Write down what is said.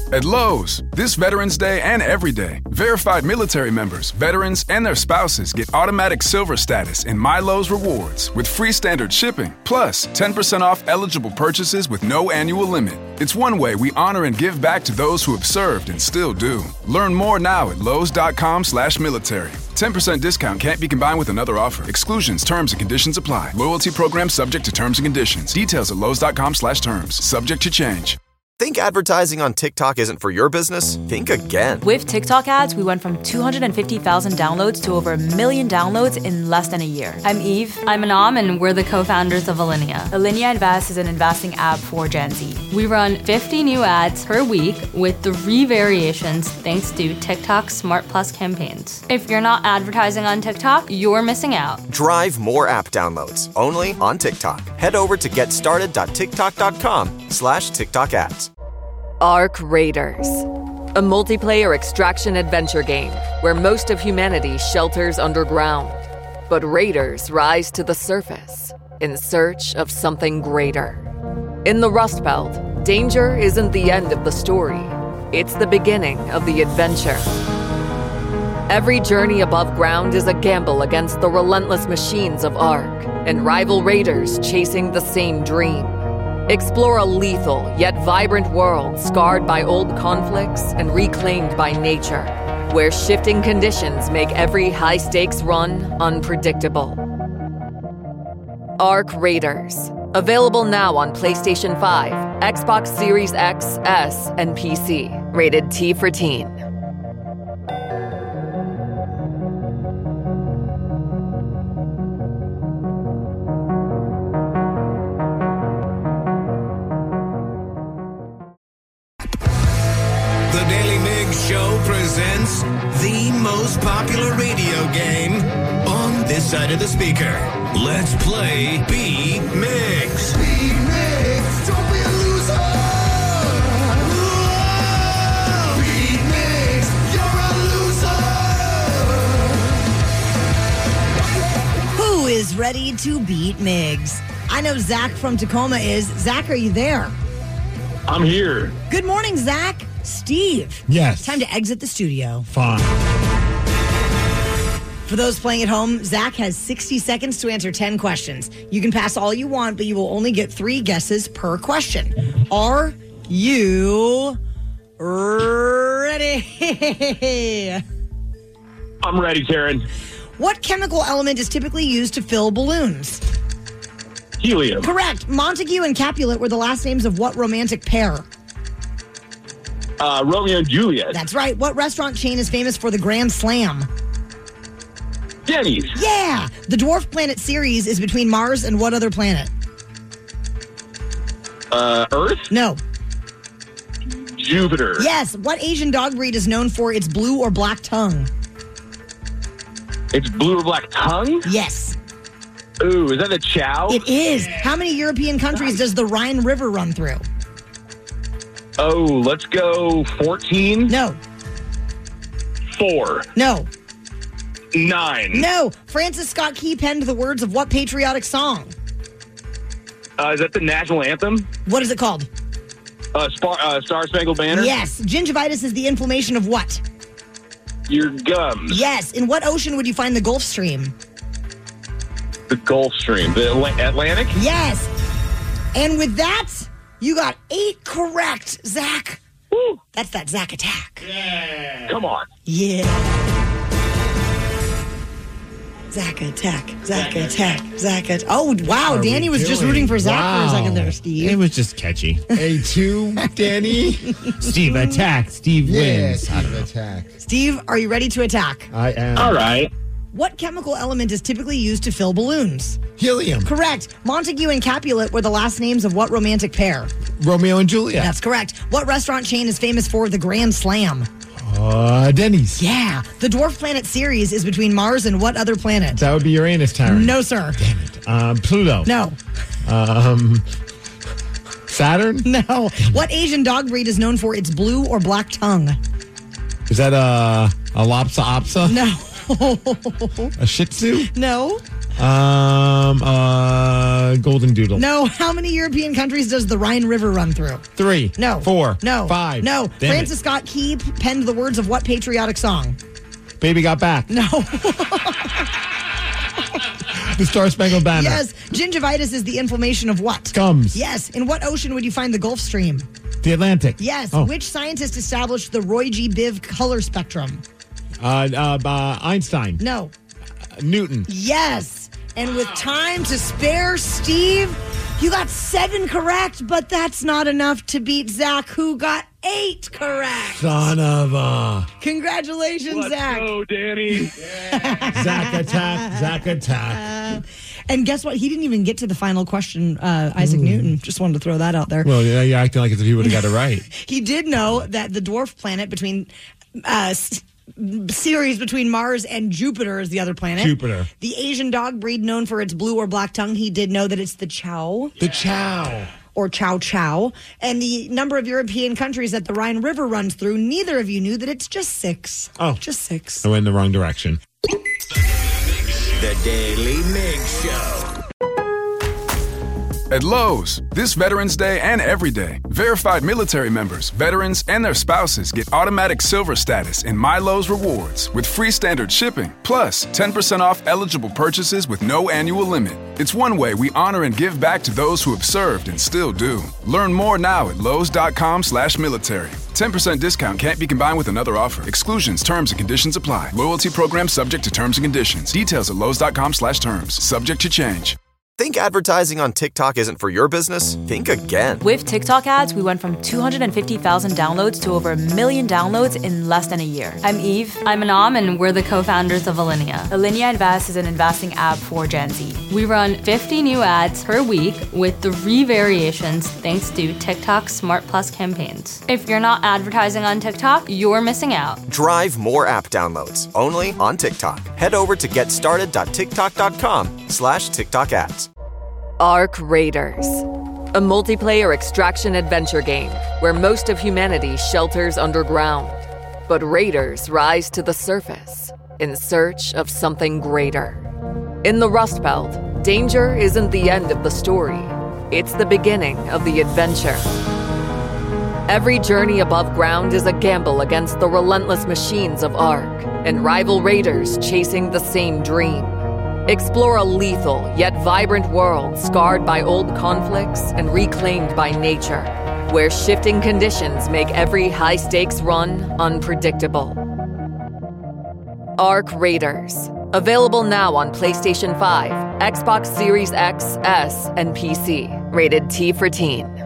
At Lowe's, this Veterans Day and every day, verified military members, veterans, and their spouses get automatic silver status in My Lowe's Rewards with free standard shipping, plus 10% off eligible purchases with no annual limit. It's one way we honor and give back to those who have served and still do. Learn more now at lowes.com/military. 10% discount can't be combined with another offer. Exclusions, terms, and conditions apply. Loyalty program subject to terms and conditions. Details at lowes.com/terms. Subject to change. Think advertising on TikTok isn't for your business? Think again. With TikTok ads, we went from 250,000 downloads to over 1 million downloads in less than a year. I'm Eve. I'm Anam, and we're the co-founders of Alinea. Alinea Invest is an investing app for Gen Z. We run 50 new ads per week with 3 variations thanks to TikTok Smart Plus campaigns. If you're not advertising on TikTok, you're missing out. Drive more app downloads only on TikTok. Head over to getstarted.tiktok.com/TikTok ads. Ark Raiders, a multiplayer extraction adventure game where most of humanity shelters underground. But raiders rise to the surface in search of something greater. In the Rust Belt, danger isn't the end of the story. It's the beginning of the adventure. Every journey above ground is a gamble against the relentless machines of Ark and rival raiders chasing the same dream. Explore a lethal yet vibrant world scarred by old conflicts and reclaimed by nature, where shifting conditions make every high-stakes run unpredictable. Ark Raiders. Available now on PlayStation 5, Xbox Series X, S, and PC. Rated T for Teen. The Daily Migs Show presents the most popular radio game on this side of the speaker. Let's play Beat Migs. Beat Migs, don't be a loser. Whoa. Beat Migs, you're a loser. Who is ready to beat Migs? I know Zach from Tacoma is. Zach, are you there? I'm here. Good morning, Zach. Steve. Yes. Time to exit the studio. Fine. For those playing at home, Zach has 60 seconds to answer 10 questions. You can pass all you want, but you will only get 3 guesses per question. Are you ready? I'm ready, Taryn. What chemical element is typically used to fill balloons? Helium. Correct. Montague and Capulet were the last names of what romantic pair? Romeo and Juliet. That's right. What restaurant chain is famous for the Grand Slam? Denny's. Yeah. The dwarf planet Ceres is between Mars and what other planet? Earth? No. Jupiter. Yes. What Asian dog breed is known for its blue or black tongue? It's blue or black tongue? Yes. Ooh, is that a Chow? It is. How many European countries does the Rhine River run through? Oh, let's go 14. No. 4. No. 9. No. Francis Scott Key penned the words of what patriotic song? Is that the national anthem? What is it called? Star Spangled Banner? Yes. Gingivitis is the inflammation of what? Your gums. Yes. In what ocean would you find the Gulf Stream? The Gulf Stream. The Atlantic? Yes. And with that, you got 8 correct, Zach. Woo. That's that Zach attack. Yeah. Come on. Yeah. Zach attack. Zach attack. Zach attack. Oh, wow. Danny was just rooting for Zach for a second there, Steve. It was just catchy. A2, Danny. Steve attack. Steve wins. Steve attack. Steve, are you ready to attack? I am. All right. What chemical element is typically used to fill balloons? Helium. Correct. Montague and Capulet were the last names of what romantic pair? Romeo and Juliet. That's correct. What restaurant chain is famous for the Grand Slam? Denny's. Yeah. The dwarf planet Ceres is between Mars and what other planet? That would be Uranus, Taryn. No, sir. Damn it. Pluto. No. Saturn? No. What Asian dog breed is known for its blue or black tongue? Is that a Lhasa Apso? No. A Shih Tzu? No. Golden Doodle. No. How many European countries does the Rhine River run through? 3. No. 4. No. 5. No. Damn Francis Scott Key penned the words of what patriotic song? Baby Got Back. No. The Star Spangled Banner. Yes. Gingivitis is the inflammation of what? Gums. Yes. In what ocean would you find the Gulf Stream? The Atlantic. Yes. Oh. Which scientist established the Roy G. Biv color spectrum? Einstein. No. Newton. Yes. And with time to spare, Steve, you got 7 correct, but that's not enough to beat Zach, who got 8 correct. Son of a... Congratulations, Zach. Let's go, Danny. Zach attack. And guess what? He didn't even get to the final question, Isaac Newton. Just wanted to throw that out there. Well, yeah, you're acting like as if he would have got it right. He did know that the dwarf planet between... series between Mars and Jupiter is the other planet. Jupiter. The Asian dog breed known for its blue or black tongue, he did know that it's the Chow. The Chow. Or Chow Chow. And the number of European countries that the Rhine River runs through, neither of you knew that it's just 6. Oh. Just 6. I went in the wrong direction. The Daily Mix Show. At Lowe's, this Veterans Day and every day, verified military members, veterans, and their spouses get automatic silver status in My Lowe's Rewards with free standard shipping, plus 10% off eligible purchases with no annual limit. It's one way we honor and give back to those who have served and still do. Learn more now at lowes.com/military. 10% discount can't be combined with another offer. Exclusions, terms, and conditions apply. Loyalty program subject to terms and conditions. Details at lowes.com/terms. Subject to change. Think advertising on TikTok isn't for your business? Think again. With TikTok ads, we went from 250,000 downloads to over 1 million downloads in less than a year. I'm Eve. I'm Anam, and we're the co-founders of Alinea. Alinea Invest is an investing app for Gen Z. We run 50 new ads per week with 3 variations thanks to TikTok's Smart Plus campaigns. If you're not advertising on TikTok, you're missing out. Drive more app downloads only on TikTok. Head over to getstarted.tiktok.com/TikTok ads. Ark Raiders, a multiplayer extraction adventure game where most of humanity shelters underground. But raiders rise to the surface in search of something greater. In the Rust Belt, danger isn't the end of the story. It's the beginning of the adventure. Every journey above ground is a gamble against the relentless machines of Ark and rival raiders chasing the same dream. Explore a lethal yet vibrant world scarred by old conflicts and reclaimed by nature, where shifting conditions make every high-stakes run unpredictable. Ark Raiders. Available now on PlayStation 5, Xbox Series X, S, and PC. Rated T for Teen.